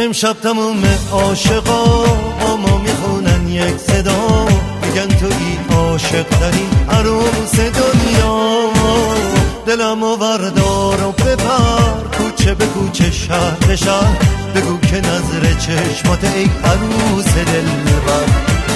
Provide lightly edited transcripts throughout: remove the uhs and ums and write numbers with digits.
امشب تموم عاشقا با ما میخونن یک صدا، میگن تویی عاشق ترین عروس دنیا. دلمو وردار و ببر کوچه به کوچه شهر به شهر، بگو که نظر چشمات ای عروس دلبر.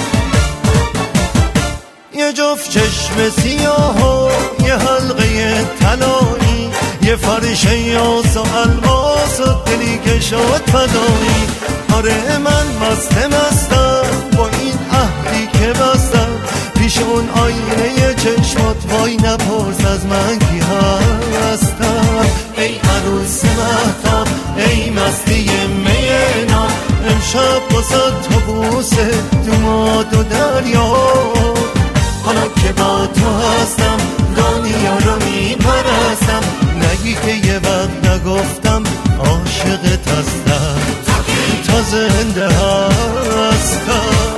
یه جفت چشم سیاه و یه حلقه طلایی، یه فرش یاس و الماس و دلی که شد فدایی. آره من مستم با این عهدی که بستم، پیش اون آینه چشمات وای نپرس از من کی هستم. ای عروس مهتاب ای مستی مینا، امشب باسد تو بوسه دوماد و دریا. حالا که با تو هستم دنیا رو میپرستم، نگی که یه وقت نگفتم عاشقت هستم، تا زنده هستم.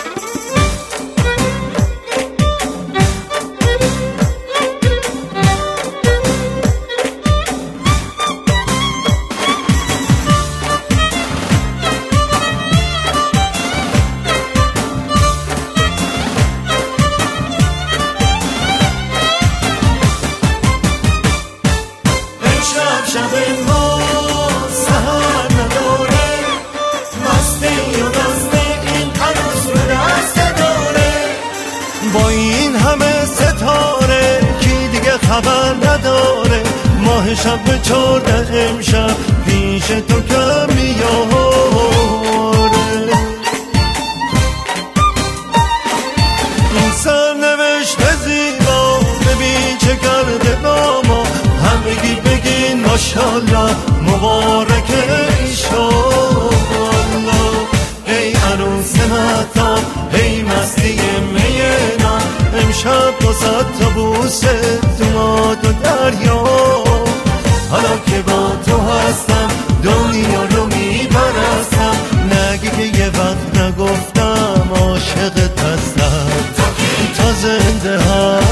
شب ما سهر نداره، مستی و دسته این عروس رو دست داره. با این همه ستاره کی دیگه خبر نداره، ماه شب 14 امشب پیش تو کم میاره. این سرنوشت زیبا ببین چه کرده با ما، همگی بگین ماشاءالله مبارک ایشالله. ای عروس مهتاب ای مستی مینا، امشب باسد تا بوسه دوماد و دریا. حالا که با تو هستم دنیا رو میپرستم، نگی که یه وقت نگفتم عاشقت هستم، تا زنده هستم.